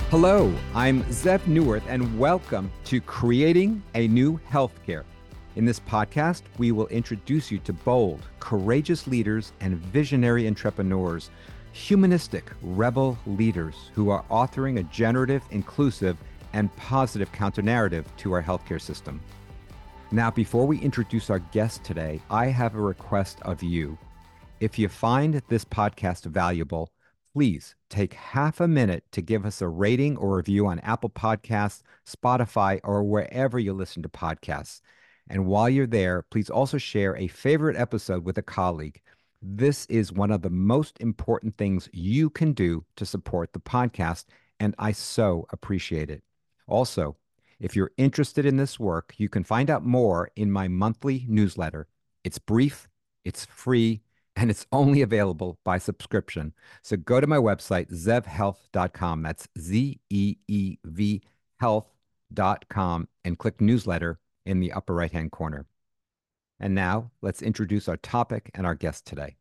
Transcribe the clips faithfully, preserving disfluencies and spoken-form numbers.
Hello, I'm Zev Neuwirth, and welcome to Creating a New Healthcare. In this podcast, we will introduce you to bold, courageous leaders and visionary entrepreneurs, humanistic, rebel leaders who are authoring a generative, inclusive, and positive counter-narrative to our healthcare system. Now, before we introduce our guest today, I have a request of you. If you find this podcast valuable, please take half a minute to give us a rating or review on Apple Podcasts, Spotify, or wherever you listen to podcasts. And while you're there, please also share a favorite episode with a colleague. This is one of the most important things you can do to support the podcast, and I so appreciate it. Also, if you're interested in this work, you can find out more in my monthly newsletter. It's brief, it's free, and it's only available by subscription. So go to my website, zev health dot com. That's Z E E V health dot com, and click newsletter in the upper right-hand corner. And now let's introduce our topic and our guest today.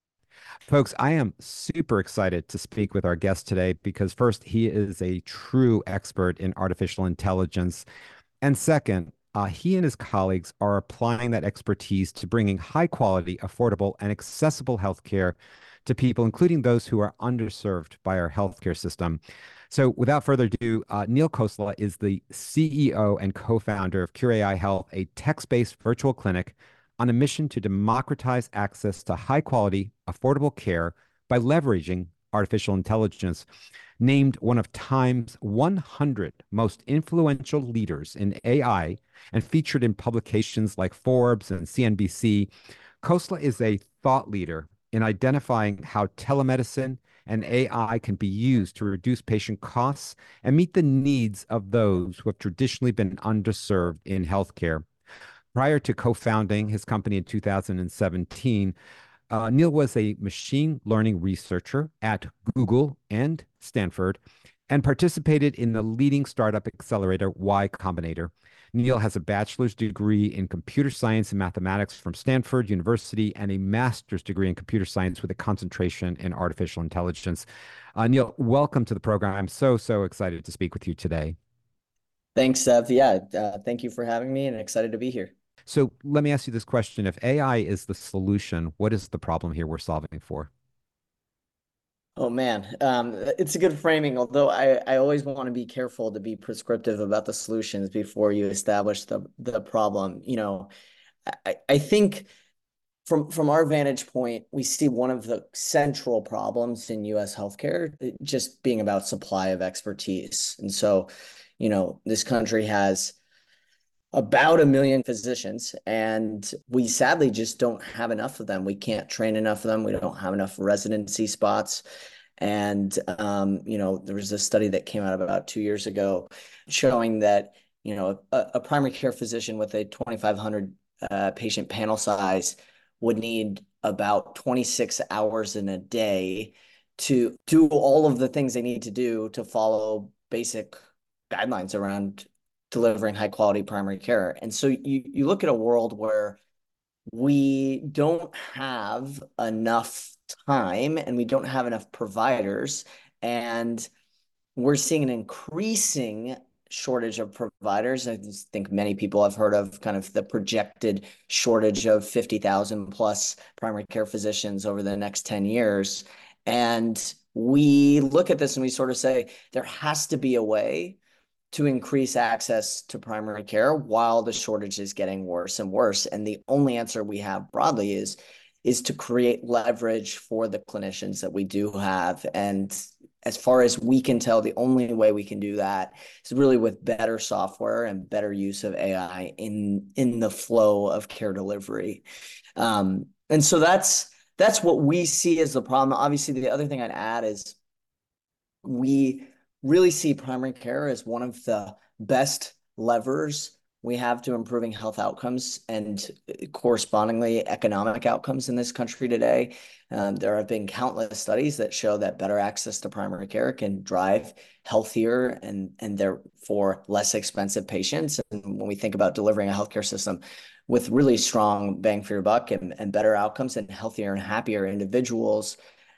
Folks, I am super excited to speak with our guest today because first, he is a true expert in artificial intelligence. And second, Uh, he and his colleagues are applying that expertise to bringing high quality, affordable, and accessible healthcare to people, including those who are underserved by our healthcare system. So without further ado, uh, Neil Khosla is the C E O and co-founder of Cure A I Health, a text-based virtual clinic on a mission to democratize access to high quality, affordable care by leveraging artificial intelligence. Named one of Time's one hundred most influential leaders in A I and featured in publications like Forbes and C N B C, Khosla is a thought leader in identifying how telemedicine and A I can be used to reduce patient costs and meet the needs of those who have traditionally been underserved in healthcare. Prior to co-founding his company in two thousand seventeen, Uh, Neil was a machine learning researcher at Google and Stanford and participated in the leading startup accelerator Y Combinator. Neil has a bachelor's degree in computer science and mathematics from Stanford University and a master's degree in computer science with a concentration in artificial intelligence. Uh, Neil, welcome to the program. I'm so, so excited to speak with you today. Thanks, Zev. Yeah, uh, thank you for having me and excited to be here. So let me ask you this question. If A I is the solution, what is the problem here we're solving for? Oh man, um, it's a good framing, although I, I always want to be careful to be prescriptive about the solutions before you establish the, the problem. You know, I, I think from, from our vantage point, we see one of the central problems in U S healthcare just being about supply of expertise. And so, you know, this country has about a million physicians, and we sadly just don't have enough of them. We can't train enough of them. We don't have enough residency spots. And, um, you know, there was a study that came out about two years ago showing that, you know, a, a primary care physician with a twenty-five hundred uh, patient panel size would need about twenty-six hours in a day to do all of the things they need to do to follow basic guidelines around delivering high quality primary care. And so you, you look at a world where we don't have enough time and we don't have enough providers, and we're seeing an increasing shortage of providers. I think many people have heard of kind of the projected shortage of fifty thousand plus primary care physicians over the next ten years. And we look at this and we sort of say, there has to be a way to increase access to primary care while the shortage is getting worse and worse. And the only answer we have broadly is, is to create leverage for the clinicians that we do have. And as far as we can tell, the only way we can do that is really with better software and better use of A I in, in the flow of care delivery. Um, and so that's, that's what we see as the problem. Obviously, the other thing I'd add is we really see primary care as one of the best levers we have to improving health outcomes and correspondingly economic outcomes in this country today. Um, there have been countless studies that show that better access to primary care can drive healthier and, and therefore less expensive patients. And when we think about delivering a healthcare system with really strong bang for your buck and, and better outcomes and healthier and happier individuals,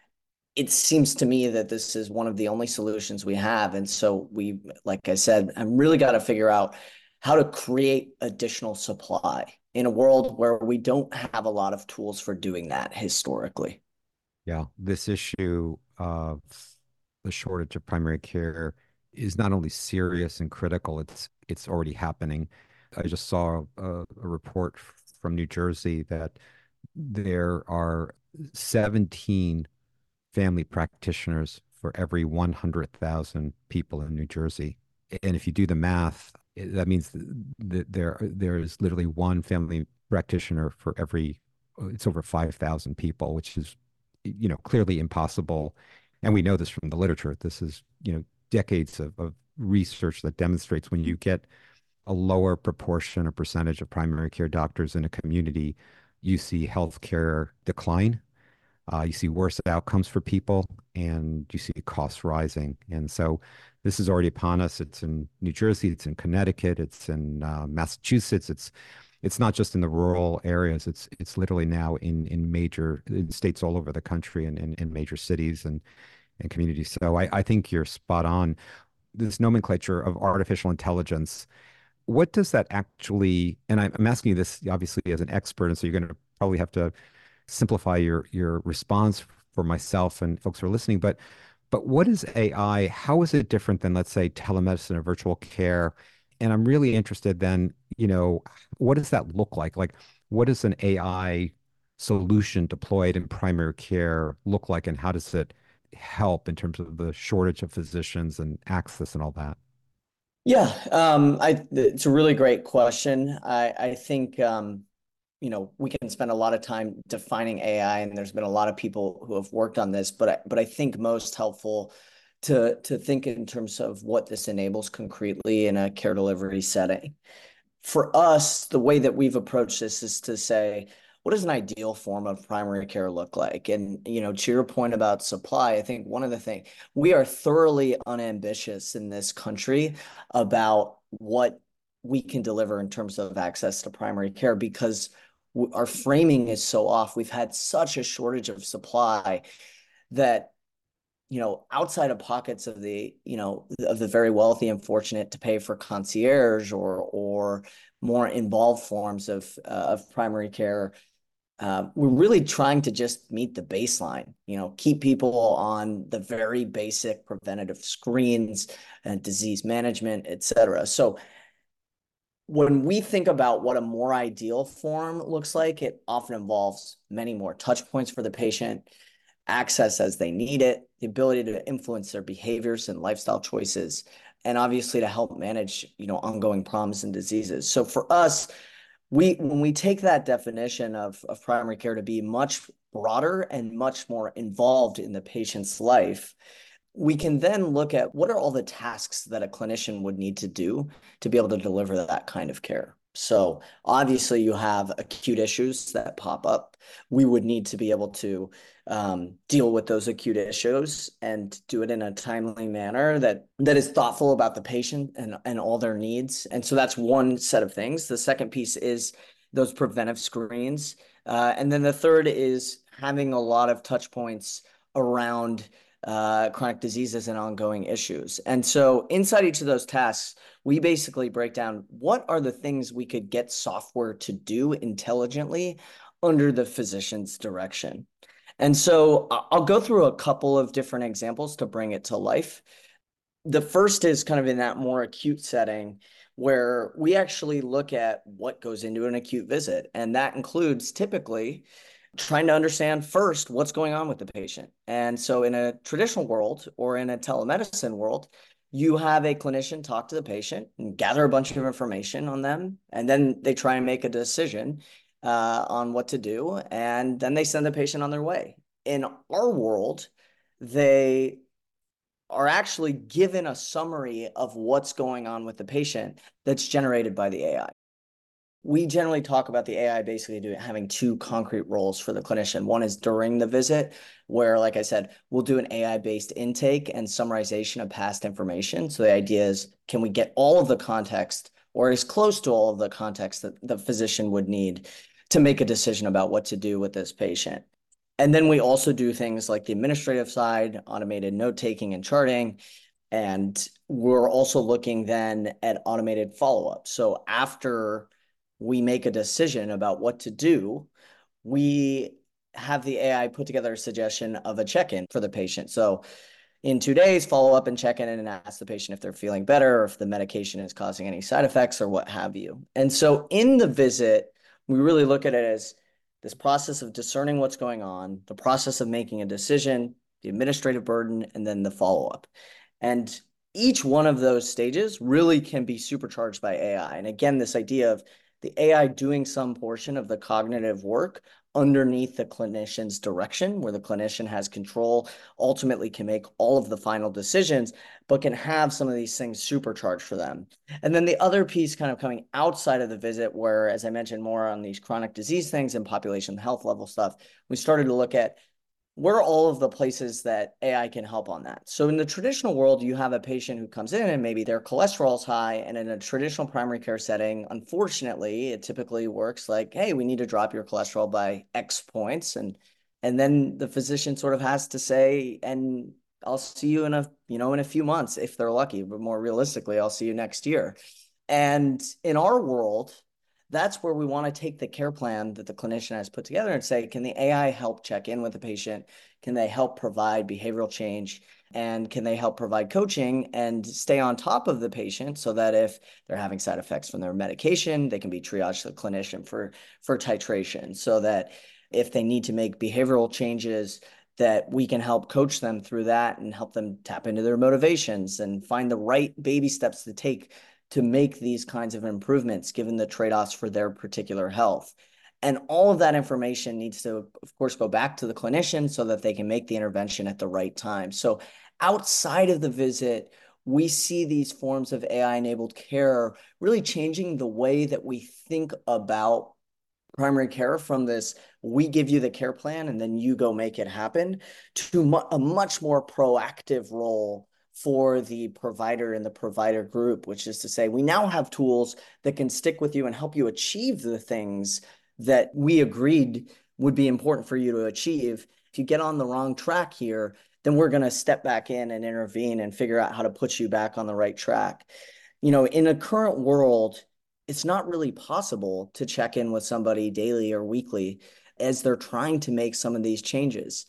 it seems to me that this is one of the only solutions we have. And so we, like I said, I'm really got to figure out how to create additional supply in a world where we don't have a lot of tools for doing that historically. Yeah, this issue of the shortage of primary care is not only serious and critical, it's it's already happening. I just saw a, a report from New Jersey that there are seventeen family practitioners for every one hundred thousand people in New Jersey. And if you do the math, that means that there there is literally one family practitioner for every, it's over five thousand people, which is, you know, clearly impossible. And we know this from the literature. This is, you know, decades of, of research that demonstrates when you get a lower proportion or percentage of primary care doctors in a community, you see healthcare decline, uh, you see worse outcomes for people, and you see costs rising. And so this is already upon us. It's in New Jersey, it's in Connecticut, it's in uh, Massachusetts. It's it's not just in the rural areas. It's it's literally now in in major in states all over the country and in, in major cities and and communities. So I, I think you're spot on. This nomenclature of artificial intelligence, what does that actually, and I'm, I'm asking you this obviously as an expert, and so you're going to probably have to simplify your your response for myself and folks who are listening, but but what is A I? How is it different than, let's say, telemedicine or virtual care? And I'm really interested then, you know, what does that look like? Like, what does an A I solution deployed in primary care look like, and how does it help in terms of the shortage of physicians and access and all that? Yeah, um, I, it's a really great question. I, I think, um, you know, we can spend a lot of time defining A I, and there's been a lot of people who have worked on this, but I, but I think most helpful to to think in terms of what this enables concretely in a care delivery setting. For us, the way that we've approached this is to say, what does an ideal form of primary care look like? And, you know, to your point about supply, I think one of the things, we are thoroughly unambitious in this country about what we can deliver in terms of access to primary care because our framing is so off. We've had such a shortage of supply that, you know, outside of pockets of the, you know, of the very wealthy and fortunate to pay for concierge or or more involved forms of uh, of primary care, uh, we're really trying to just meet the baseline, you know, keep people on the very basic preventative screens and disease management, et cetera. So when we think about what a more ideal form looks like, it often involves many more touch points for the patient, access as they need it, the ability to influence their behaviors and lifestyle choices, and obviously to help manage, you know, ongoing problems and diseases. So for us, we when we take that definition of, of primary care to be much broader and much more involved in the patient's life, we can then look at what are all the tasks that a clinician would need to do to be able to deliver that kind of care. So obviously you have acute issues that pop up. We would need to be able to um, deal with those acute issues and do it in a timely manner that that is thoughtful about the patient and, and all their needs. And so that's one set of things. The second piece is those preventive screens. Uh, and then the third is having a lot of touch points around uh, chronic diseases and ongoing issues. And so inside each of those tasks, we basically break down what are the things we could get software to do intelligently under the physician's direction. And so I'll go through a couple of different examples to bring it to life. The first is kind of in that more acute setting where we actually look at what goes into an acute visit. And that includes typically trying to understand first what's going on with the patient. And so in a traditional world or in a telemedicine world, you have a clinician talk to the patient and gather a bunch of information on them, and then they try and make a decision uh, on what to do, and then they send the patient on their way. In our world, they are actually given a summary of what's going on with the patient that's generated by the A I. We generally talk about the A I basically doing, having two concrete roles for the clinician. One is during the visit, where, like I said, we'll do an A I-based intake and summarization of past information. So the idea is, can we get all of the context or as close to all of the context that the physician would need to make a decision about what to do with this patient? And then we also do things like the administrative side, automated note taking and charting. And we're also looking then at automated follow-up. So after we make a decision about what to do, we have the A I put together a suggestion of a check-in for the patient. So in two days, follow up and check in and ask the patient if they're feeling better, or if the medication is causing any side effects or what have you. And so in the visit, we really look at it as this process of discerning what's going on, the process of making a decision, the administrative burden, and then the follow-up. And each one of those stages really can be supercharged by A I. And again, this idea of the A I doing some portion of the cognitive work underneath the clinician's direction, where the clinician has control, ultimately can make all of the final decisions, but can have some of these things supercharged for them. And then the other piece kind of coming outside of the visit, where, as I mentioned, more on these chronic disease things and population health level stuff, we started to look at where are all of the places that A I can help on that. So in the traditional world, you have a patient who comes in and maybe their cholesterol is high. And in a traditional primary care setting, unfortunately, it typically works like, hey, we need to drop your cholesterol by X points. And, and then the physician sort of has to say, and I'll see you in a, you know, in a few months, if they're lucky, but more realistically, I'll see you next year. And in our world, that's where we want to take the care plan that the clinician has put together and say, can the A I help check in with the patient? Can they help provide behavioral change? And can they help provide coaching and stay on top of the patient so that if they're having side effects from their medication, they can be triaged to the clinician for, for titration, so that if they need to make behavioral changes, that we can help coach them through that and help them tap into their motivations and find the right baby steps to take to make these kinds of improvements, given the trade-offs for their particular health. And all of that information needs to, of course, go back to the clinician so that they can make the intervention at the right time. So outside of the visit, we see these forms of A I-enabled care really changing the way that we think about primary care, from this, we give you the care plan and then you go make it happen, to mu a much more proactive role for the provider and the provider group, which is to say, we now have tools that can stick with you and help you achieve the things that we agreed would be important for you to achieve. If you get on the wrong track here, then we're going to step back in and intervene and figure out how to put you back on the right track. You know, in a current world, it's not really possible to check in with somebody daily or weekly as they're trying to make some of these changes.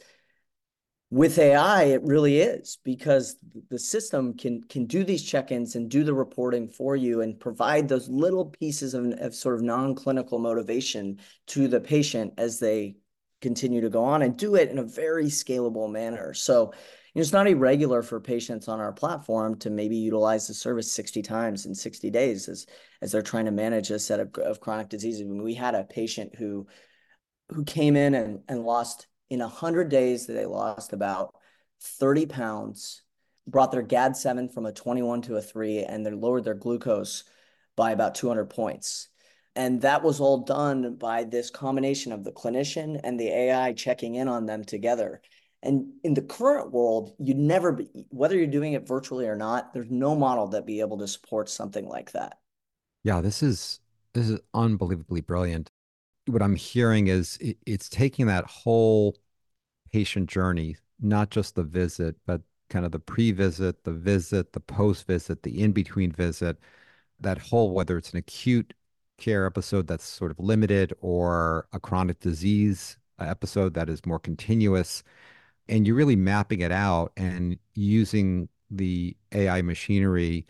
With A I, it really is, because the system can can do these check-ins and do the reporting for you and provide those little pieces of, of sort of non-clinical motivation to the patient as they continue to go on, and do it in a very scalable manner. So, you know, it's not irregular for patients on our platform to maybe utilize the service sixty times in sixty days as, as they're trying to manage a set of, of chronic diseases. I mean, we had a patient who who came in and, and lost, in one hundred days, they lost about thirty pounds, brought their G A D seven from a twenty-one to a three, and they lowered their glucose by about two hundred points. And that was all done by this combination of the clinician and the A I checking in on them together. And in the current world, you'd never be, whether you're doing it virtually or not, there's no model that be able to support something like that. Yeah, this is this is unbelievably brilliant. What I'm hearing is it, it's taking that whole patient journey, not just the visit, but kind of the pre-visit, the visit, the post-visit, the in-between visit, that whole, whether it's an acute care episode that's sort of limited or a chronic disease episode that is more continuous, and you're really mapping it out and using the A I machinery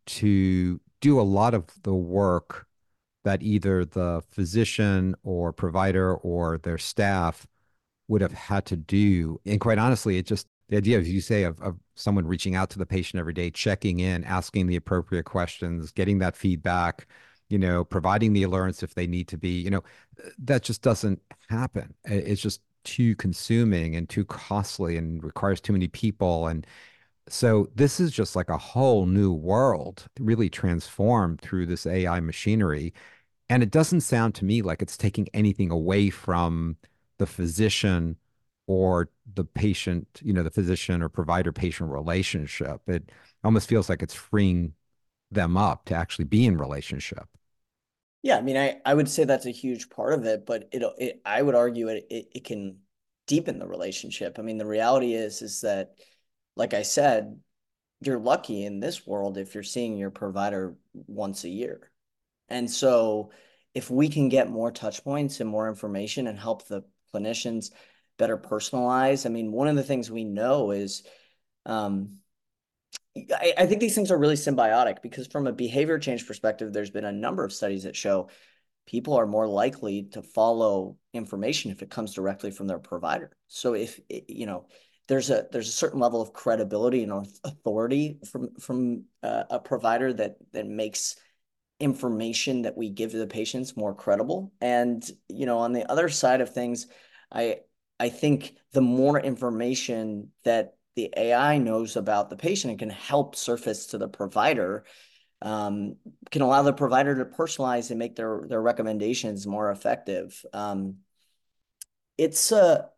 to do a lot of the work that either the physician or provider or their staff would have had to do. And quite honestly, it just, the idea, as you say, of, of someone reaching out to the patient every day, checking in, asking the appropriate questions, getting that feedback, you know, providing the alerts if they need to be, you know, that just doesn't happen. It's just too consuming and too costly and requires too many people. And so this is just like a whole new world, really transformed through this A I machinery. And it doesn't sound to me like it's taking anything away from the physician or the patient, you know, the physician or provider patient relationship. It almost feels like it's freeing them up to actually be in relationship. Yeah, I mean, I, I would say that's a huge part of it, but it, it I would argue it, it it can deepen the relationship. I mean, the reality is, is that, like I said, you're lucky in this world if you're seeing your provider once a year. And so if we can get more touch points and more information and help the clinicians better personalize, I mean, one of the things we know is um, I, I think these things are really symbiotic because from a behavior change perspective, there's been a number of studies that show people are more likely to follow information if it comes directly from their provider. So if, you know, there's a there's a certain level of credibility and authority from from uh, a provider that that makes information that we give to the patients more credible. And, you know, on the other side of things, I I think the more information that the A I knows about the patient and can help surface to the provider, um, can allow the provider to personalize and make their their recommendations more effective. Um, it's a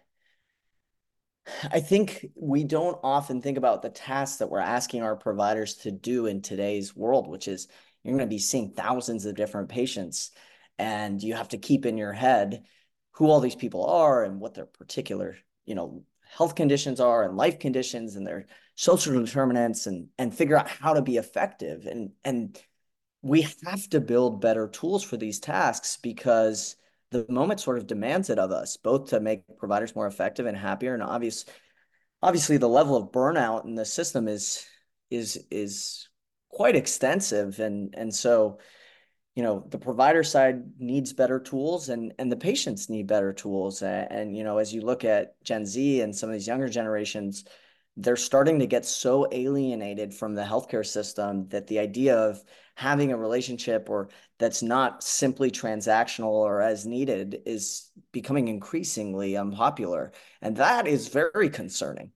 I think we don't often think about the tasks that we're asking our providers to do in today's world, which is you're going to be seeing thousands of different patients, and you have to keep in your head who all these people are and what their particular, you know, health conditions are and life conditions and their social determinants, and and figure out how to be effective. And and we have to build better tools for these tasks because the moment sort of demands it of us, both to make providers more effective and happier. And obvious, obviously, the level of burnout in the system is is is quite extensive, and and so you know the provider side needs better tools, and and the patients need better tools. And, and you know, as you look at Gen Z and some of these younger generations, they're starting to get so alienated from the healthcare system that the idea of having a relationship or that's not simply transactional or as needed is becoming increasingly unpopular. And that is very concerning.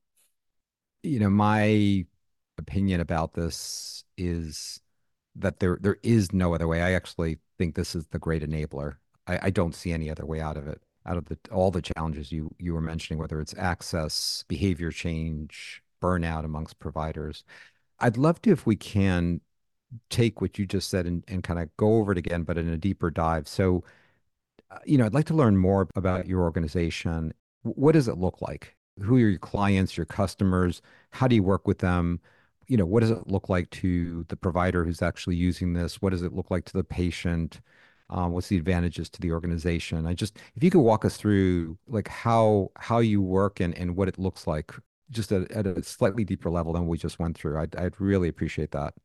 You know, my opinion about this is that there there is no other way. I actually think this is the great enabler. I, I don't see any other way out of it. Out of the all the challenges you you were mentioning, whether it's access, behavior change, burnout amongst providers. I'd love to, if we can, take what you just said and, and kind of go over it again, but in a deeper dive. So, uh, you know, I'd like to learn more about your organization. What does it look like? Who are your clients, your customers? How do you work with them? You know, what does it look like to the provider who's actually using this? What does it look like to the patient? Um, what's the advantages to the organization? I just, if you could walk us through like how how you work and and what it looks like, just at, at a slightly deeper level than we just went through. I'd I'd really appreciate that.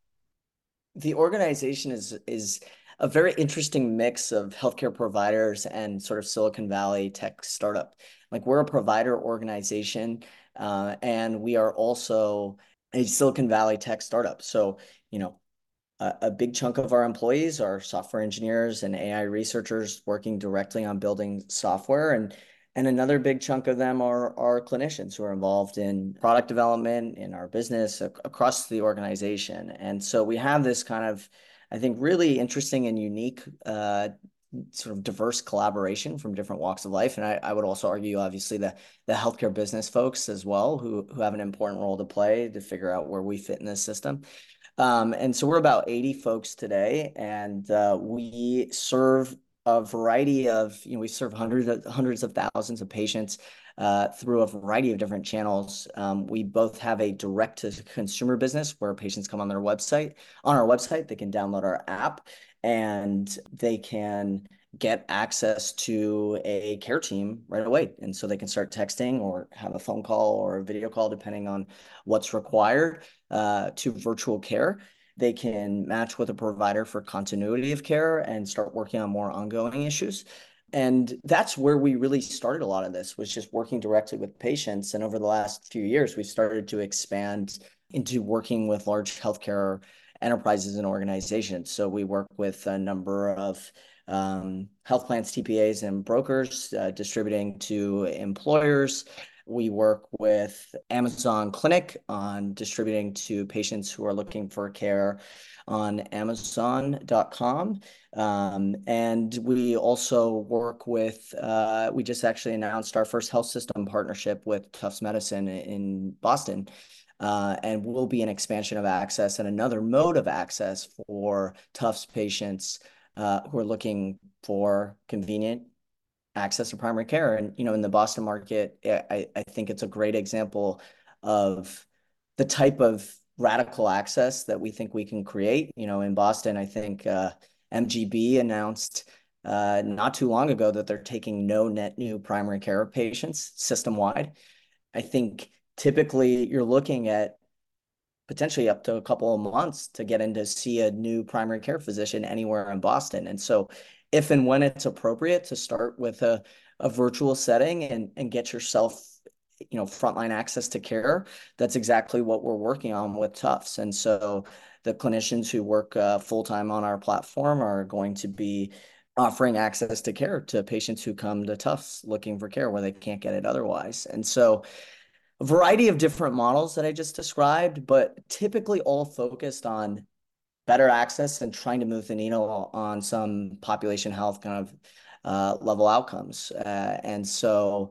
The organization is is a very interesting mix of healthcare providers and sort of Silicon Valley tech startup. Like we're a provider organization, uh, and we are also a Silicon Valley tech startup. So, you know, a, a big chunk of our employees are software engineers and A I researchers working directly on building software, and and another big chunk of them are are clinicians who are involved in product development in our business ac across the organization. And so we have this kind of, I think, really interesting and unique uh, sort of diverse collaboration from different walks of life. And I, I would also argue, obviously, the the healthcare business folks as well, who who have an important role to play to figure out where we fit in this system. Um, and so we're about eighty folks today, and uh, we serve a variety of, you know, we serve hundreds of, hundreds of thousands of patients uh, through a variety of different channels. Um, we both have a direct-to-consumer business where patients come on their website, on our website, they can download our app, and they can get access to a care team right away. And so they can start texting or have a phone call or a video call, depending on what's required, uh, to virtual care. They can match with a provider for continuity of care and start working on more ongoing issues. And that's where we really started a lot of this, was just working directly with patients. And over the last few years, we started to expand into working with large healthcare enterprises and organizations. So we work with a number of um, health plans, T P As, and brokers uh, distributing to employers. We work with Amazon Clinic on distributing to patients who are looking for care on amazon dot com. Um, and we also work with, uh, we just actually announced our first health system partnership with Tufts Medicine in Boston. Uh, and will be an expansion of access and another mode of access for Tufts patients uh, who are looking for convenient access to primary care. And, you know, in the Boston market, I, I think it's a great example of the type of radical access that we think we can create. You know, in Boston, I think uh, M G B announced uh, not too long ago that they're taking no net new primary care patients system-wide. I think typically you're looking at potentially up to a couple of months to get in to see a new primary care physician anywhere in Boston. And so if and when it's appropriate to start with a, a virtual setting and, and get yourself, you know, frontline access to care, that's exactly what we're working on with Tufts. And so the clinicians who work uh, full-time on our platform are going to be offering access to care to patients who come to Tufts looking for care where they can't get it otherwise. And so a variety of different models that I just described, but typically all focused on better access and trying to move the needle on some population health kind of uh, level outcomes. Uh, and so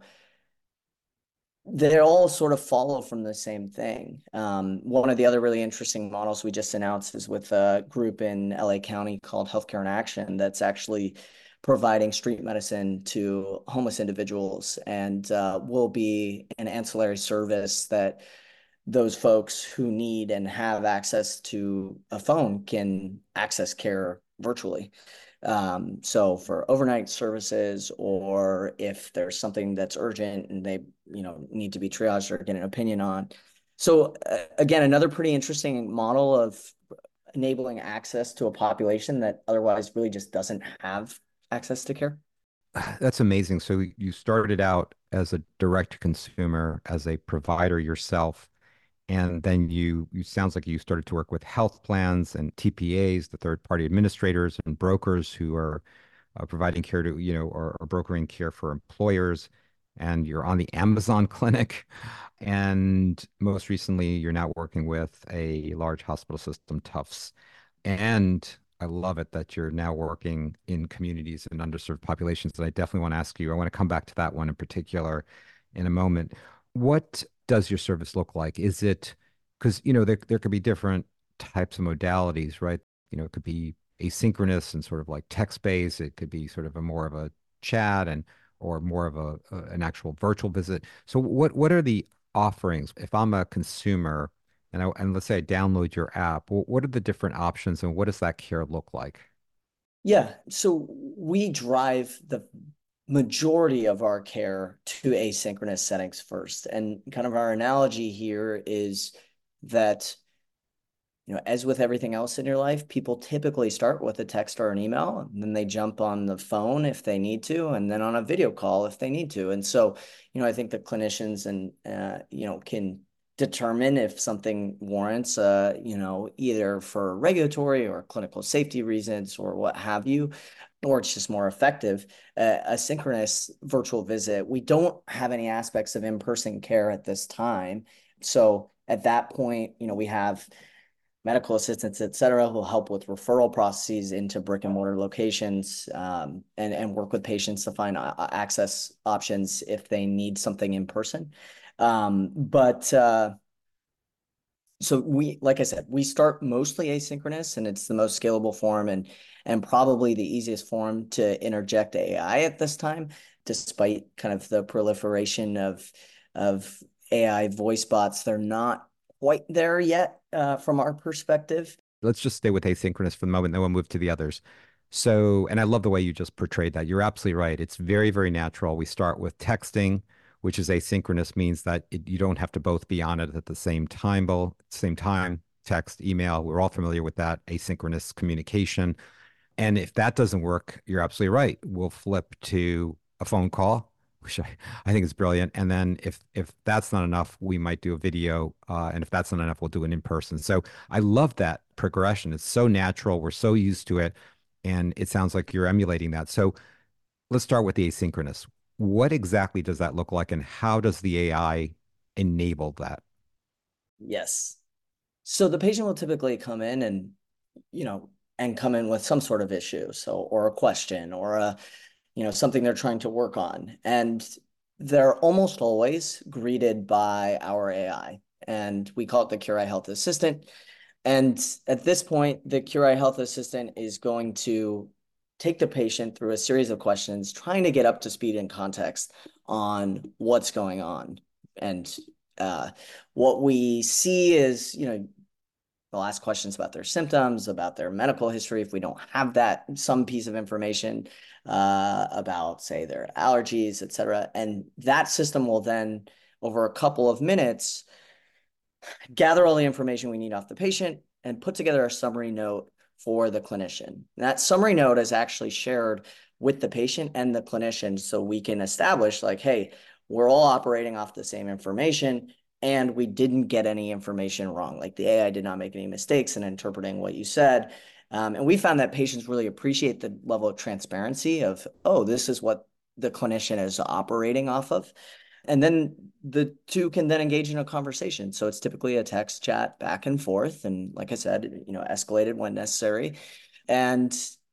they all sort of follow from the same thing. Um, one of the other really interesting models we just announced is with a group in L A County called Healthcare in Action that's actually providing street medicine to homeless individuals, and uh, will be an ancillary service that those folks who need and have access to a phone can access care virtually. Um, so for overnight services, or if there's something that's urgent and they, you know, need to be triaged or get an opinion on. So uh, again, another pretty interesting model of enabling access to a population that otherwise really just doesn't have access to care. That's amazing. So you started out as a direct consumer, as a provider yourself, and then you, you sounds like you started to work with health plans and T P As, the third party administrators and brokers who are uh, providing care to, you know, or, or brokering care for employers. And you're on the Amazon clinic. And most recently, you're now working with a large hospital system, Tufts. And I love it that you're now working in communities and underserved populations. And I definitely want to ask you, I want to come back to that one in particular in a moment. What does your service look like? Is it because, you know, there, there could be different types of modalities, right? You know, it could be asynchronous and sort of like text-based. It could be sort of a more of a chat and or more of a, a an actual virtual visit. So what what are the offerings if I'm a consumer and I, and let's say I download your app? What, what are the different options and what does that care look like? Yeah, so we drive the majority of our care to asynchronous settings first. And kind of our analogy here is that, you know, as with everything else in your life, people typically start with a text or an email, and then they jump on the phone if they need to, and then on a video call if they need to. And so, you know, I think the clinicians and, uh, you know, can determine if something warrants, uh, you know, either for regulatory or clinical safety reasons or what have you, or it's just more effective. Uh, a synchronous virtual visit, we don't have any aspects of in-person care at this time. So at that point, you know, we have medical assistants, et cetera, who will help with referral processes into brick and mortar locations, um, and, and work with patients to find uh, access options if they need something in person. Um, but uh, so we, like I said, we start mostly asynchronous, and it's the most scalable form and and probably the easiest form to interject A I at this time, despite kind of the proliferation of of A I voice bots. They're not quite there yet uh, from our perspective. Let's just stay with asynchronous for the moment, then we'll move to the others. So, and I love the way you just portrayed that. You're absolutely right. It's very, very natural. We start with texting, which is asynchronous, means that it, you don't have to both be on it at the same time, same time, text, email. We're all familiar with that asynchronous communication. And if that doesn't work, you're absolutely right. We'll flip to a phone call, which I, I think is brilliant. And then if if that's not enough, we might do a video. Uh, and if that's not enough, we'll do it in person. So I love that progression. It's so natural. We're so used to it. And it sounds like you're emulating that. So let's start with the asynchronous. What exactly does that look like? And how does the A I enable that? Yes. So the patient will typically come in and, you know, and come in with some sort of issue. So, or a question or a, you know, something they're trying to work on. And they're almost always greeted by our A I. And we call it the Cure Health Assistant. And at this point, the Cure Health Assistant is going to take the patient through a series of questions, trying to get up to speed and context on what's going on. And uh, what we see is, you know, they'll ask questions about their symptoms, about their medical history. If we don't have that, some piece of information uh, about, say, their allergies, et cetera. And that system will then, over a couple of minutes, gather all the information we need off the patient and put together a summary note for the clinician. And that summary note is actually shared with the patient and the clinician so we can establish like, hey, we're all operating off the same information and we didn't get any information wrong. Like the A I did not make any mistakes in interpreting what you said. Um, and we found that patients really appreciate the level of transparency of, oh, this is what the clinician is operating off of. And then the two can then engage in a conversation. So it's typically a text chat back and forth. And like I said, you know, escalated when necessary. And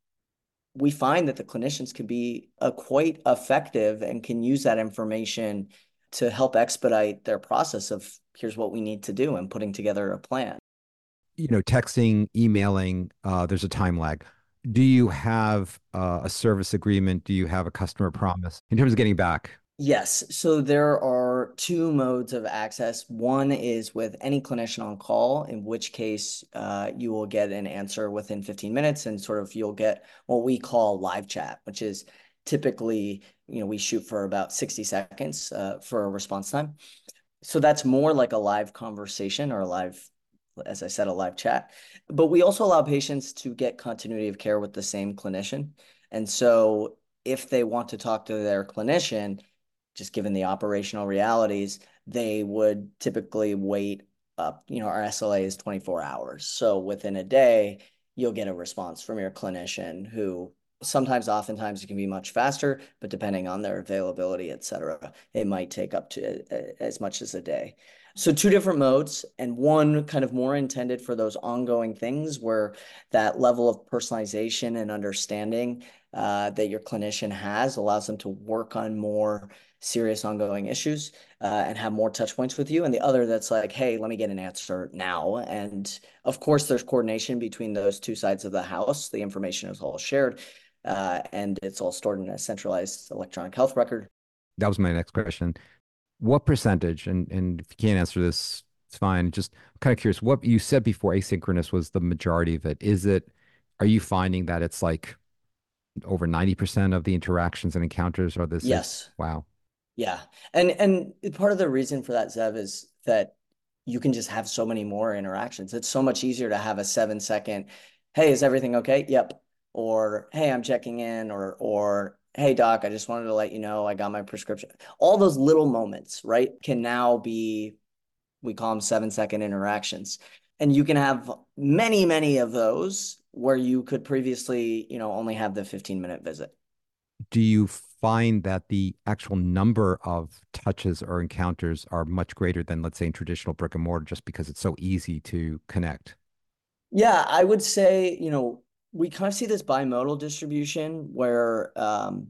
we find that the clinicians can be uh, quite effective and can use that information to help expedite their process of here's what we need to do and putting together a plan. You know, texting, emailing, uh, there's a time lag. Do you have uh, a service agreement? Do you have a customer promise in terms of getting back? Yes. So there are two modes of access. One is with any clinician on call, in which case uh, you will get an answer within fifteen minutes and sort of you'll get what we call live chat, which is typically, you know, we shoot for about sixty seconds uh, for a response time. So that's more like a live conversation or a live, as I said, a live chat. But we also allow patients to get continuity of care with the same clinician. And so if they want to talk to their clinician, just given the operational realities, they would typically wait up, you know, our S L A is twenty-four hours. So within a day, you'll get a response from your clinician who sometimes, oftentimes it can be much faster, but depending on their availability, et cetera, it might take up to as much as a day. So two different modes, and one kind of more intended for those ongoing things where that level of personalization and understanding uh, that your clinician has allows them to work on more serious ongoing issues uh, and have more touch points with you. And the other that's like, hey, let me get an answer now. And of course, there's coordination between those two sides of the house. The information is all shared uh, and it's all stored in a centralized electronic health record. That was my next question. What percentage, and, and if you can't answer this, it's fine. Just I'm kind of curious, what you said before asynchronous was the majority of it. Is it, are you finding that it's like over ninety percent of the interactions and encounters are this? Yes. Wow. Yeah. And and part of the reason for that, Zev, is that you can just have so many more interactions. It's so much easier to have a seven second, hey, is everything okay? Yep. Or, hey, I'm checking in, or or hey, doc, I just wanted to let you know I got my prescription. All those little moments, right, can now be, we call them seven second interactions. And you can have many, many of those where you could previously, you know, only have the fifteen minute visit. Do you find that the actual number of touches or encounters are much greater than, let's say, in traditional brick and mortar, just because it's so easy to connect? Yeah, I would say, you know, we kind of see this bimodal distribution where um,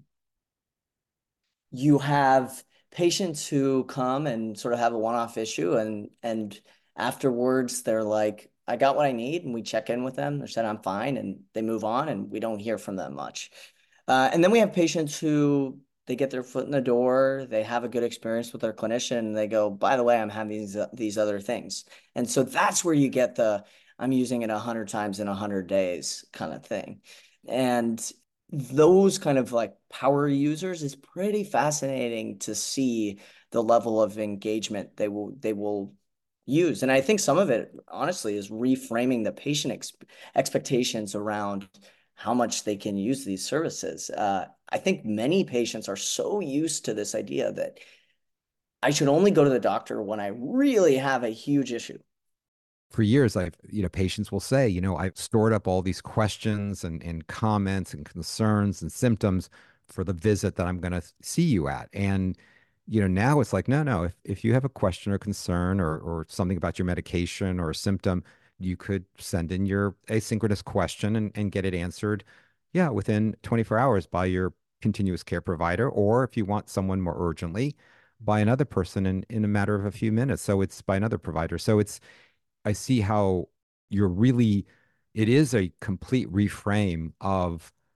you have patients who come and sort of have a one-off issue and and afterwards they're like, I got what I need, and we check in with them. They said, I'm fine, and they move on and we don't hear from them much. Uh, and then we have patients who they get their foot in the door, they have a good experience with their clinician, and they go, by the way, I'm having these, uh, these other things. And so that's where you get the, I'm using it a hundred times in a hundred days kind of thing. And those kind of like power users is pretty fascinating to see the level of engagement they will they will use. And I think some of it, honestly, is reframing the patient ex expectations around how much they can use these services. Uh, I think many patients are so used to this idea that I should only go to the doctor when I really have a huge issue. For years, I've, you know, patients will say, you know, I've stored up all these questions and, and comments and concerns and symptoms for the visit that I'm going to see you at. And, you know, now it's like, no, no, if, if you have a question or concern or, or something about your medication or a symptom, you could send in your asynchronous question and, and get it answered, yeah, within twenty-four hours by your continuous care provider. Or if you want someone more urgently, by another person in, in a matter of a few minutes. So it's by another provider. So it's, I see how you're really, it is a complete reframe of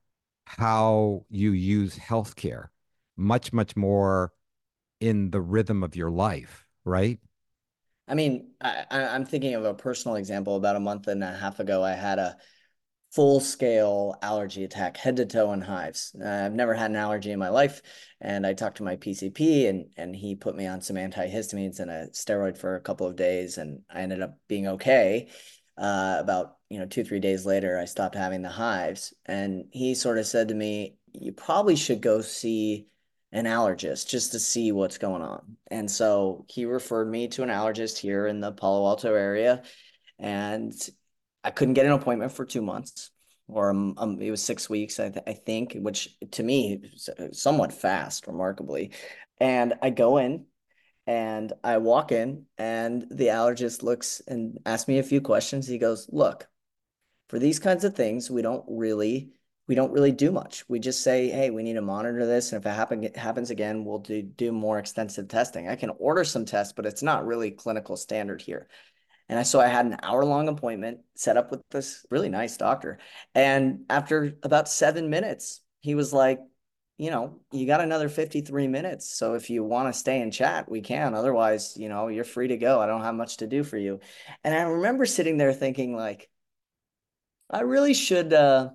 how you use healthcare much, much more in the rhythm of your life, right? I mean, I, I- I'm thinking of a personal example. About a month and a half ago, I had a full scale allergy attack, head to toe in hives. Uh, I've never had an allergy in my life. And I talked to my P C P, and, and he put me on some antihistamines and a steroid for a couple of days. And I ended up being okay. Uh, about, you know, two, three days later, I stopped having the hives. And he sort of said to me, you probably should go see an allergist just to see what's going on. And so he referred me to an allergist here in the Palo Alto area. And I couldn't get an appointment for two months, or um, um, it was six weeks, I, th I think, which to me is somewhat fast, remarkably. And I go in and I walk in, and the allergist looks and asks me a few questions. He goes, "Look, for these kinds of things, we don't really we don't really do much. We just say, hey, we need to monitor this, and if it happen, happens again, we'll do do more extensive testing. I can order some tests, but it's not really clinical standard here." And I so I had an hour long appointment set up with this really nice doctor. And after about seven minutes, he was like, you know, you got another fifty-three minutes. So if you want to stay and chat, we can. Otherwise, you know, you're free to go. I don't have much to do for you. And I remember sitting there thinking, like, I really should uh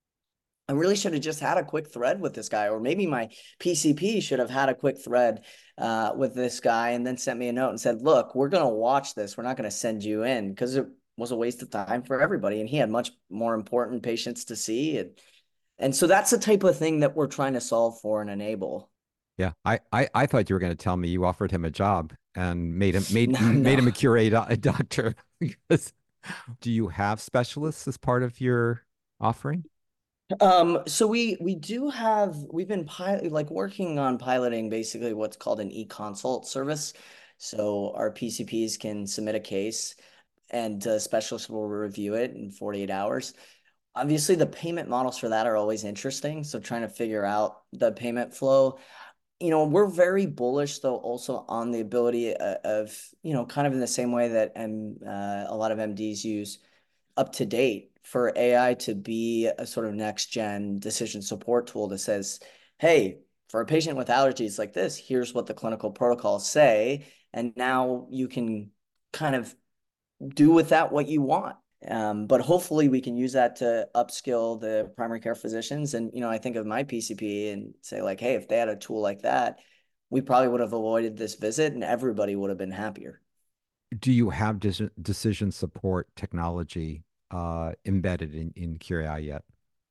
I really should have just had a quick thread with this guy, or maybe my P C P should have had a quick thread uh, with this guy and then sent me a note and said, look, we're going to watch this. We're not going to send you in, because it was a waste of time for everybody. And he had much more important patients to see. And, and so that's the type of thing that we're trying to solve for and enable. Yeah, I, I, I thought you were going to tell me you offered him a job and made him made No, made no. him a curate a doctor. Because do you have specialists as part of your offering? Um, so we we do have we've been pilot like working on piloting basically what's called an e-consult service. So our P C Ps can submit a case, and a specialist will review it in forty-eight hours. Obviously, the payment models for that are always interesting. So trying to figure out the payment flow. You know, we're very bullish though also on the ability of, of you know, kind of in the same way that um, uh, a lot of M Ds use up to date, for A I to be a sort of next gen decision support tool that says, hey, for a patient with allergies like this, here's what the clinical protocols say. And now you can kind of do with that what you want. Um, but hopefully we can use that to upskill the primary care physicians. And, you know, I think of my P C P and say like, hey, if they had a tool like that, we probably would have avoided this visit and everybody would have been happier. Do you have dis decision support technology uh, embedded in in Curia yet?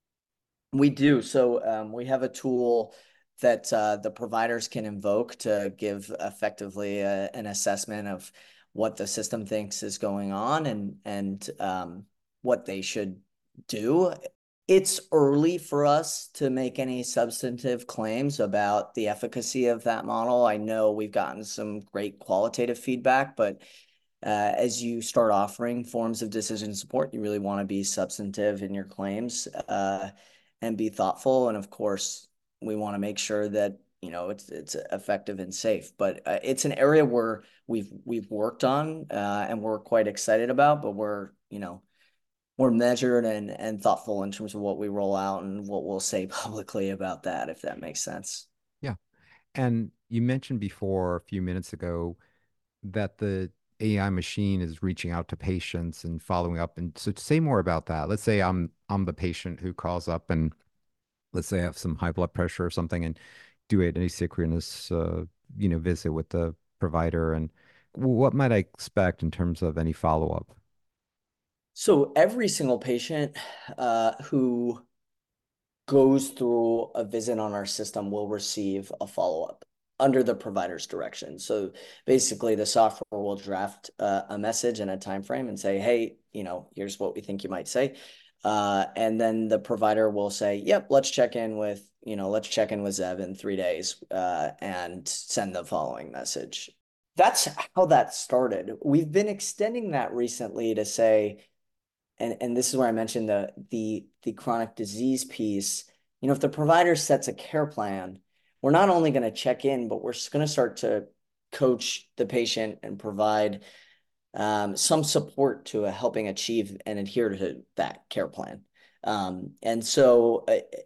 We do. So um, we have a tool that uh, the providers can invoke to give effectively a, an assessment of what the system thinks is going on, and and um, what they should do. It's early for us to make any substantive claims about the efficacy of that model. I know we've gotten some great qualitative feedback, but uh, as you start offering forms of decision support, you really want to be substantive in your claims, uh, and be thoughtful. And of course, we want to make sure that you know it's it's effective and safe. But uh, it's an area where we've we've worked on, uh, and we're quite excited about. But we're you know we're measured and and thoughtful in terms of what we roll out and what we'll say publicly about that, if that makes sense. Yeah. And you mentioned before a few minutes ago that the A I machine is reaching out to patients and following up. And so to say more about that, let's say I'm I'm the patient who calls up and let's say I have some high blood pressure or something and do an asynchronous uh, you know, visit with the provider, and what might I expect in terms of any follow-up? So every single patient uh, who goes through a visit on our system will receive a follow-up under the provider's direction. So basically the software will draft uh, a message and a time frame and say, hey, you know, here's what we think you might say. Uh, and then the provider will say, yep, let's check in with, you know, let's check in with Zev in three days uh, and send the following message. That's how that started. We've been extending that recently to say, and and this is where I mentioned the the the chronic disease piece. You know, if the provider sets a care plan, we're not only going to check in, but we're going to start to coach the patient and provide um, some support to uh, helping achieve and adhere to that care plan. Um, and so uh,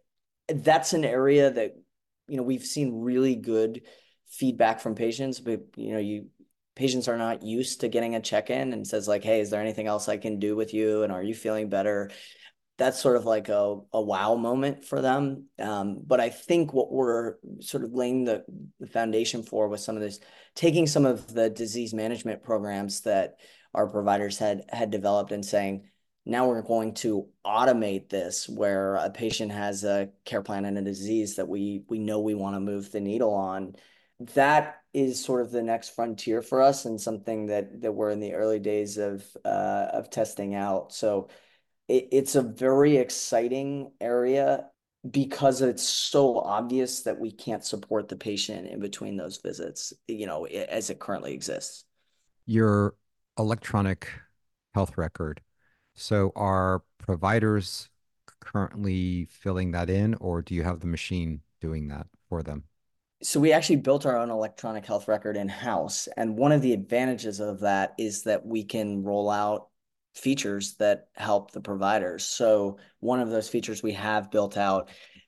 That's an area that, you know, we've seen really good feedback from patients, but you know, you patients are not used to getting a check-in and says like, hey, is there anything else I can do with you? And are you feeling better? That's sort of like a, a wow moment for them. Um, but I think what we're sort of laying the, the foundation for with some of this, taking some of the disease management programs that our providers had had developed and saying, now we're going to automate this where a patient has a care plan and a disease that we we know we want to move the needle on. That is sort of the next frontier for us and something that that we're in the early days of uh, of testing out. So it, it's a very exciting area because it's so obvious that we can't support the patient in between those visits, you know, as it currently exists. Your electronic health record. So are providers currently filling that in, or do you have the machine doing that for them? So we actually built our own electronic health record in-house, and one of the advantages of that is that we can roll out features that help the providers. So one of those features we have built out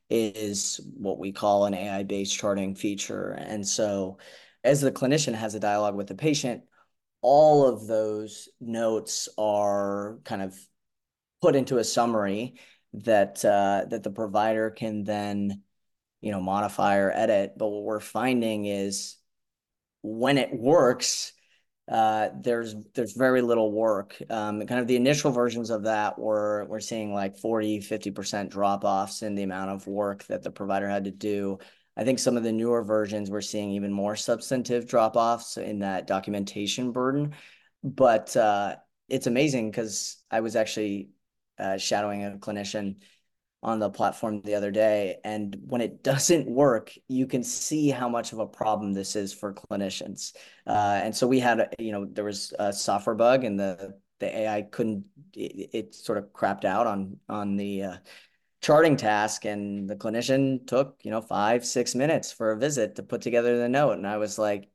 is what we call an A I-based charting feature. And so as the clinician has a dialogue with the patient, all of those notes are kind of put into a summary that uh, that the provider can then, you know, modify or edit. But what we're finding is when it works, uh, there's there's very little work. Um, kind of the initial versions of that were we're seeing like forty, fifty percent drop-offs in the amount of work that the provider had to do. I think some of the newer versions we're seeing even more substantive drop-offs in that documentation burden. But uh, it's amazing because I was actually uh, shadowing a clinician on the platform the other day. And when it doesn't work, you can see how much of a problem this is for clinicians. Uh, and so we had, you know, there was a software bug and the the A I couldn't, it, it sort of crapped out on on the uh, charting task, and the clinician took, you know, five, six minutes for a visit to put together the note. And I was like,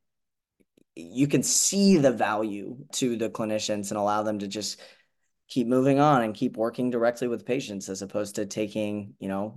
you can see the value to the clinicians and allow them to just keep moving on and keep working directly with patients as opposed to taking, you know,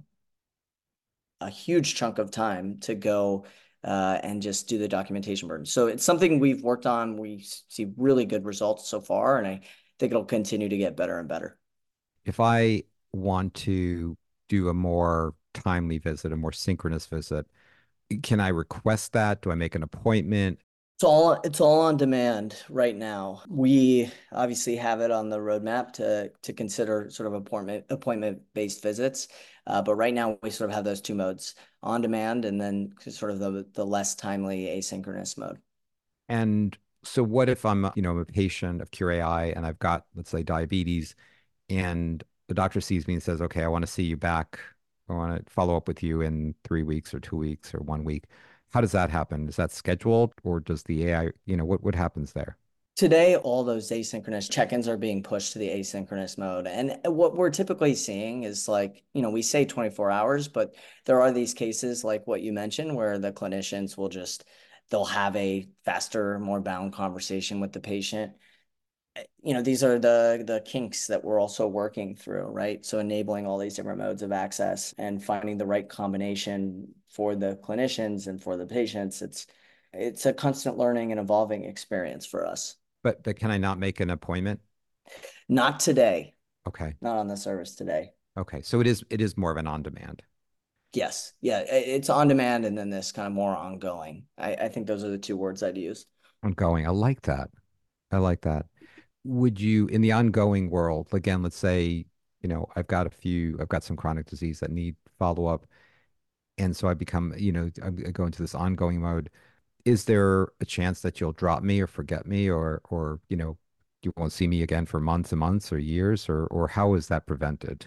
a huge chunk of time to go uh, and just do the documentation burden. So it's something we've worked on. We see really good results so far, and I think it'll continue to get better and better. If I want to do a more timely visit, a more synchronous visit, can I request that? Do I make an appointment? It's all it's all on demand right now. We obviously have it on the roadmap to to consider sort of appointment appointment based visits, uh, but right now we sort of have those two modes: on demand and then sort of the the less timely asynchronous mode. And so what if I'm, you know, I'm a patient of Cure A I and I've got, let's say, diabetes, and the doctor sees me and says, okay, I want to see you back. I want to follow up with you in three weeks or two weeks or one week. How does that happen? Is that scheduled, or does the A I, you know, what, what happens there? Today, all those asynchronous check-ins are being pushed to the asynchronous mode. And what we're typically seeing is like, you know, we say twenty-four hours, but there are these cases like what you mentioned where the clinicians will just, they'll have a faster, more bound conversation with the patient. You know, these are the the kinks that we're also working through, right? So enabling all these different modes of access and finding the right combination for the clinicians and for the patients. It's it's a constant learning and evolving experience for us. But but can I not make an appointment? Not today, Okay. not on the service today. Okay. So it is it is more of an on demand. Yes, yeah, it's on demand and then this kind of more ongoing. I, I think those are the two words I'd use. Ongoing. I like that. I like that. Would you, in the ongoing world, again, let's say, you know, I've got a few, I've got some chronic disease that need follow up. And so I become, you know, I go into this ongoing mode. Is there a chance that you'll drop me or forget me, or, or, you know, you won't see me again for months and months or years, or, or how is that prevented?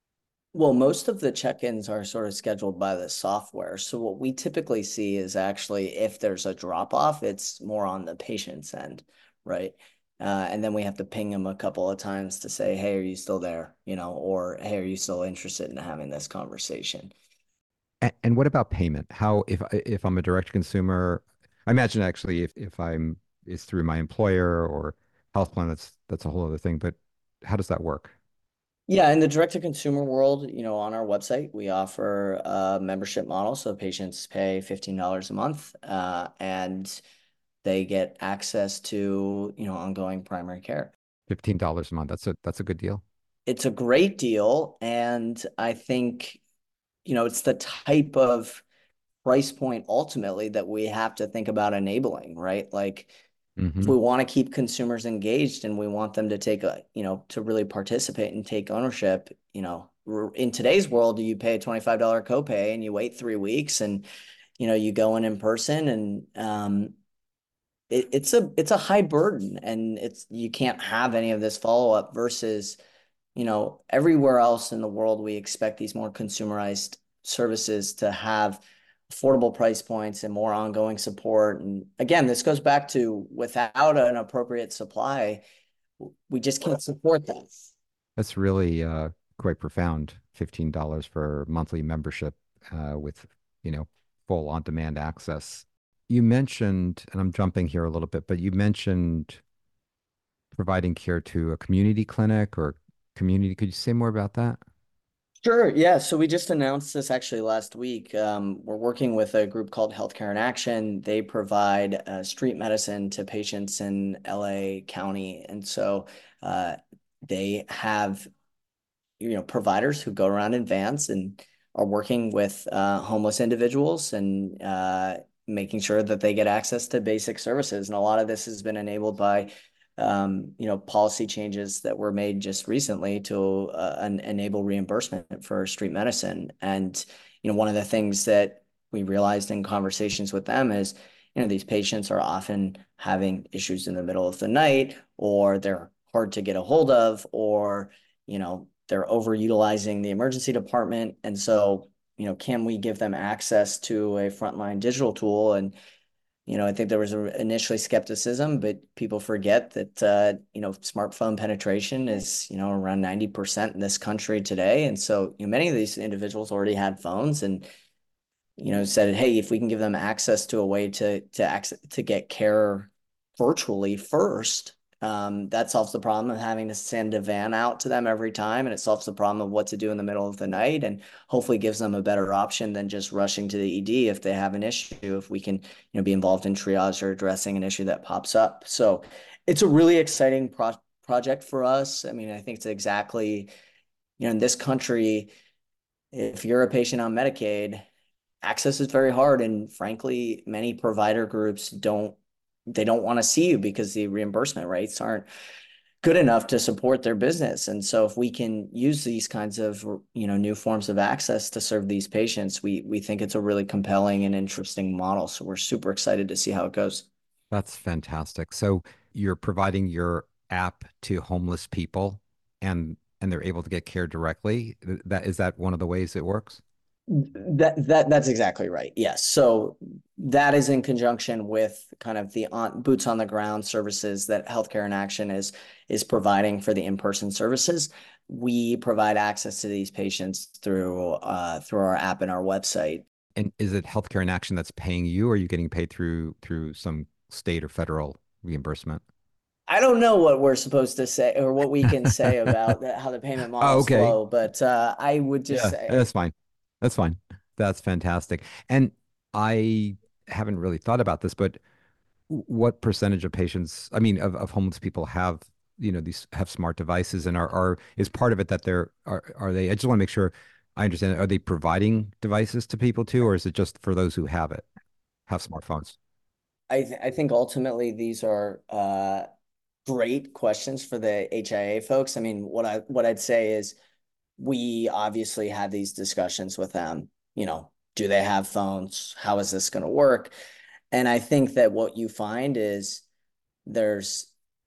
Well, most of the check-ins are sort of scheduled by the software. So what we typically see is actually if there's a drop-off, it's more on the patient's end, right? Uh, and then we have to ping them a couple of times to say, hey, are you still there? You know, or hey, are you still interested in having this conversation? And, and what about payment? How, if if I'm a direct consumer, I imagine actually if if I'm it's through my employer or health plan, that's that's a whole other thing. But how does that work? Yeah, in the direct-to-consumer world, you know, on our website, we offer a membership model. So patients pay fifteen dollars a month, uh, and they get access to, you know, ongoing primary care. fifteen dollars a month. That's a that's a good deal. It's a great deal, and I think, you know, it's the type of price point ultimately that we have to think about enabling, right? Like if Hmm. we want to keep consumers engaged and we want them to take a, you know, to really participate and take ownership, you know, in today's world, you pay a twenty-five dollars copay and you wait three weeks and, you know, you go in in person and um, it, it's a, it's a high burden and it's, you can't have any of this follow up versus, you know, everywhere else in the world, we expect these more consumerized services to have affordable price points and more ongoing support. And again, this goes back to without an appropriate supply, we just can't support that. That's really uh, quite profound. fifteen dollars for monthly membership uh, with, you know, full on-demand access. You mentioned, and I'm jumping here a little bit, but you mentioned providing care to a community clinic or community. Could you say more about that? Sure. Yeah. So we just announced this actually last week. Um, we're working with a group called Healthcare in Action. They provide uh, street medicine to patients in L A County. And so uh, they have you know providers who go around in vans and are working with uh, homeless individuals and uh, making sure that they get access to basic services. And a lot of this has been enabled by um, you know policy changes that were made just recently to uh, en enable reimbursement for street medicine. And you know one of the things that we realized in conversations with them is you know these patients are often having issues in the middle of the night, or they're hard to get a hold of, or you know they're overutilizing the emergency department. And so, you know, can we give them access to a frontline digital tool? And, you know, I think there was a, initially skepticism, but people forget that, uh, you know, smartphone penetration is, you know, around ninety percent in this country today. And so, you know, many of these individuals already had phones and, you know, said, hey, if we can give them access to a way to, to access, to get care virtually first, um, that solves the problem of having to send a van out to them every time. And it solves the problem of what to do in the middle of the night and hopefully gives them a better option than just rushing to the E D if they have an issue, if we can, you know, be involved in triage or addressing an issue that pops up. So it's a really exciting pro project for us. I mean, I think it's exactly, you know, in this country, if you're a patient on Medicaid, access is very hard. And frankly, many provider groups don't, they don't want to see you because the reimbursement rates aren't good enough to support their business. And so if we can use these kinds of, you know, new forms of access to serve these patients, we we think it's a really compelling and interesting model. So we're super excited to see how it goes. That's fantastic. So you're providing your app to homeless people and and they're able to get care directly. That is that one of the ways it works? That that that's exactly right. Yes. So that is in conjunction with kind of the on, boots on the ground services that Healthcare in Action is is providing for the in-person services. We provide access to these patients through uh, through our app and our website. And is it Healthcare in Action that's paying you, or are you getting paid through through some state or federal reimbursement? I don't know what we're supposed to say or what we can say about the, how the payment Oh, models okay. flow, but uh, I would just Yeah, say that's fine. That's fine. That's fantastic. And I haven't really thought about this, but what percentage of patients, I mean, of, of homeless people have, you know, these have smart devices and are, are is part of it that they're are are they, I just want to make sure I understand, are they providing devices to people too, or is it just for those who have it, have smartphones? I th I think ultimately these are uh, great questions for the H I A folks. I mean, what I what I'd say is we obviously had these discussions with them. You know, do they have phones? How is this going to work? And I think that what you find is there's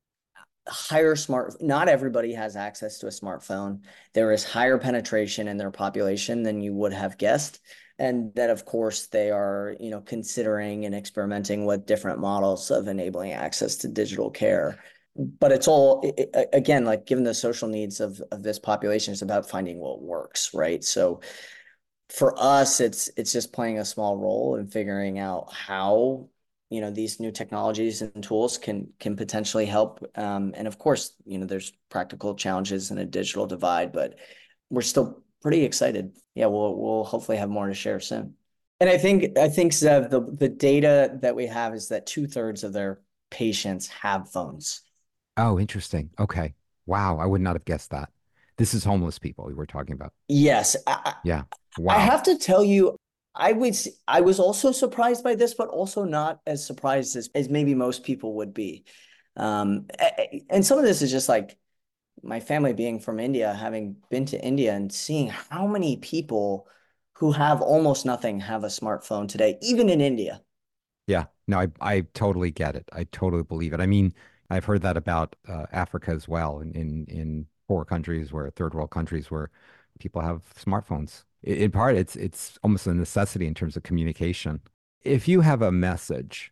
higher smart, not everybody has access to a smartphone. There is higher penetration in their population than you would have guessed. And that, of course, they are, you know, considering and experimenting with different models of enabling access to digital care. But it's all, it, again, like given the social needs of, of this population, it's about finding what works, right? So for us, it's it's just playing a small role in figuring out how you know, these new technologies and tools can can potentially help. Um, and of course, you know, there's practical challenges and a digital divide, but we're still pretty excited. Yeah, we'll we'll hopefully have more to share soon. And I think I think Zev, the the data that we have is that two thirds of their patients have phones. Oh, interesting. Okay. Wow. I would not have guessed that. This is homeless people we were talking about. Yes, I, Yeah. I Wow. have to tell you, I was I was also surprised by this, but also not as surprised as, as maybe most people would be. Um, and some of this is just like my family being from India, having been to India and seeing how many people who have almost nothing have a smartphone today, even in India. Yeah. No, I I totally get it. I totally believe it. I mean, I've heard that about uh, Africa as well, in, in in poor countries where third world countries where people have smartphones. I- In part, it's it's almost a necessity in terms of communication. If you have a message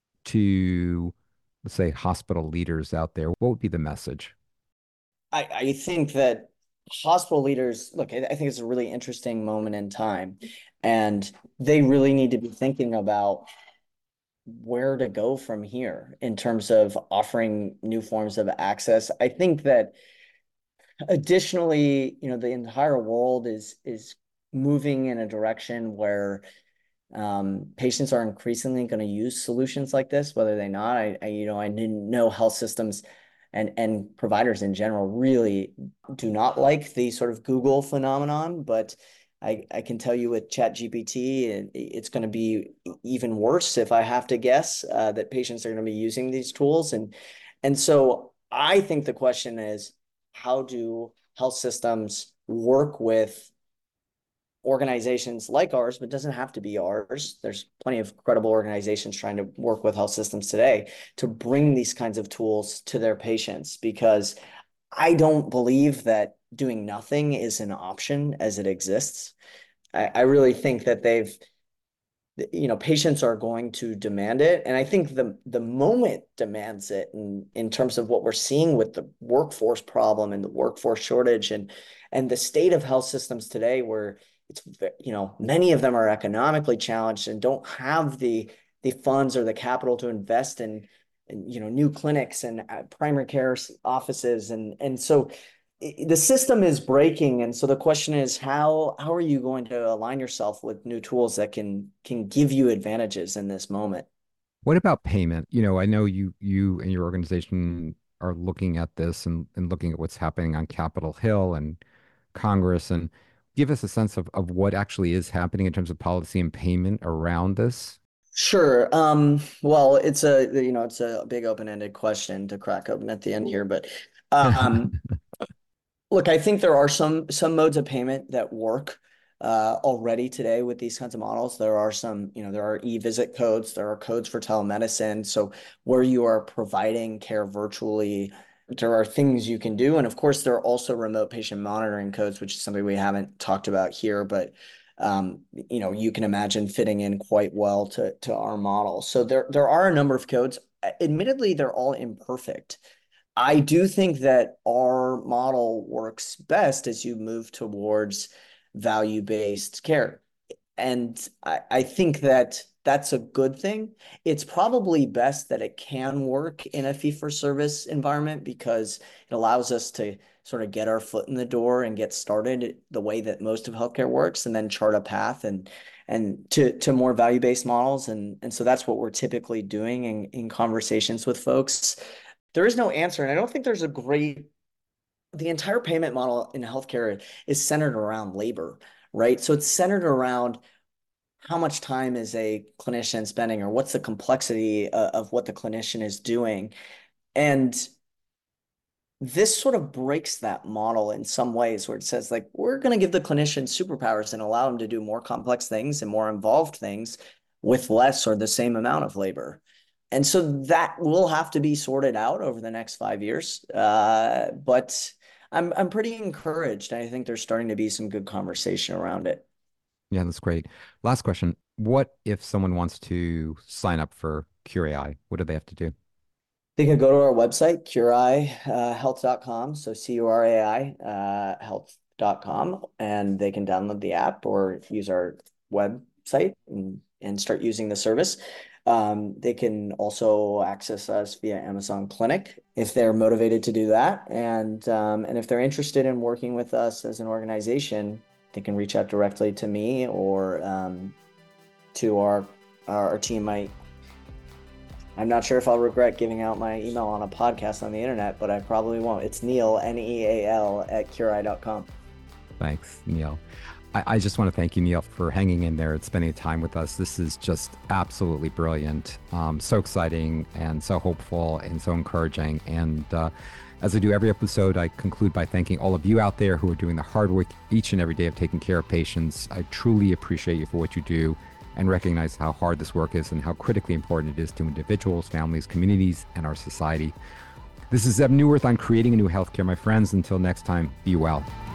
to, let's say, hospital leaders out there, what would be the message? I, I think that hospital leaders, look, I, I think it's a really interesting moment in time, and they really need to be thinking about where to go from here in terms of offering new forms of access. I think that additionally, you know, the entire world is is moving in a direction where um, patients are increasingly going to use solutions like this, whether they not. I, I, you know, I didn't know health systems and and providers in general really do not like the sort of Google phenomenon, but I, I can tell you with ChatGPT, it, it's going to be even worse if I have to guess uh, that patients are going to be using these tools. And and so I think the question is, how do health systems work with organizations like ours, but it doesn't have to be ours. There's plenty of credible organizations trying to work with health systems today to bring these kinds of tools to their patients, because I don't believe that doing nothing is an option as it exists. I, I really think that they've, you know, patients are going to demand it. And I think the the moment demands it in, in terms of what we're seeing with the workforce problem and the workforce shortage and and the state of health systems today, where it's, you know, many of them are economically challenged and don't have the the funds or the capital to invest in, in you know, new clinics and uh, primary care offices. And and so the system is breaking, and so the question is, how how are you going to align yourself with new tools that can can give you advantages in this moment? What about payment? You know, I know you you and your organization are looking at this and, and looking at what's happening on Capitol Hill and Congress, and give us a sense of, of what actually is happening in terms of policy and payment around this. Sure. Um, well, it's a, you know, it's a big open-ended question to crack open at the end here, but um, look, I think there are some some modes of payment that work uh, already today with these kinds of models. There are some, you know, there are e-visit codes, there are codes for telemedicine. So where you are providing care virtually, there are things you can do. And of course, there are also remote patient monitoring codes, which is something we haven't talked about here, but um, you know, you can imagine fitting in quite well to to our model. So there there are a number of codes. Admittedly, they're all imperfect. I do think that our model works best as you move towards value-based care. And I, I think that that's a good thing. It's probably best that it can work in a fee-for-service environment, because it allows us to sort of get our foot in the door and get started the way that most of healthcare works, and then chart a path and and to to more value-based models. And and so that's what we're typically doing in, in conversations with folks. There is no answer, and I don't think there's a great, the entire payment model in healthcare is centered around labor, right? So it's centered around how much time is a clinician spending, or what's the complexity of, of what the clinician is doing. And this sort of breaks that model in some ways, where it says, like, we're going to give the clinician superpowers and allow them to do more complex things and more involved things with less or the same amount of labor. And so that will have to be sorted out over the next five years. Uh, but I'm I'm pretty encouraged. I think there's starting to be some good conversation around it. Yeah, that's great. Last question. What if someone wants to sign up for Cure A I? What do they have to do? They could go to our website, curai health dot com. So C U R A I uh, health dot com, and they can download the app or use our website and, and start using the service. Um, they can also access us via Amazon Clinic if they're motivated to do that. And um, and if they're interested in working with us as an organization, they can reach out directly to me or um, to our, our our team. I I'm not sure if I'll regret giving out my email on a podcast on the internet, but I probably won't. It's Neal, N E A L, at Cureye dot com. Thanks, Neal. I, I just want to thank you, Neal, for hanging in there and spending time with us. This is just absolutely brilliant, um, so exciting and so hopeful and so encouraging. And uh, as I do every episode, I conclude by thanking all of you out there who are doing the hard work each and every day of taking care of patients. I truly appreciate you for what you do and recognize how hard this work is and how critically important it is to individuals, families, communities, and our society. This is Zeb Neuwirth on Creating a New Healthcare, my friends. Until next time, be well.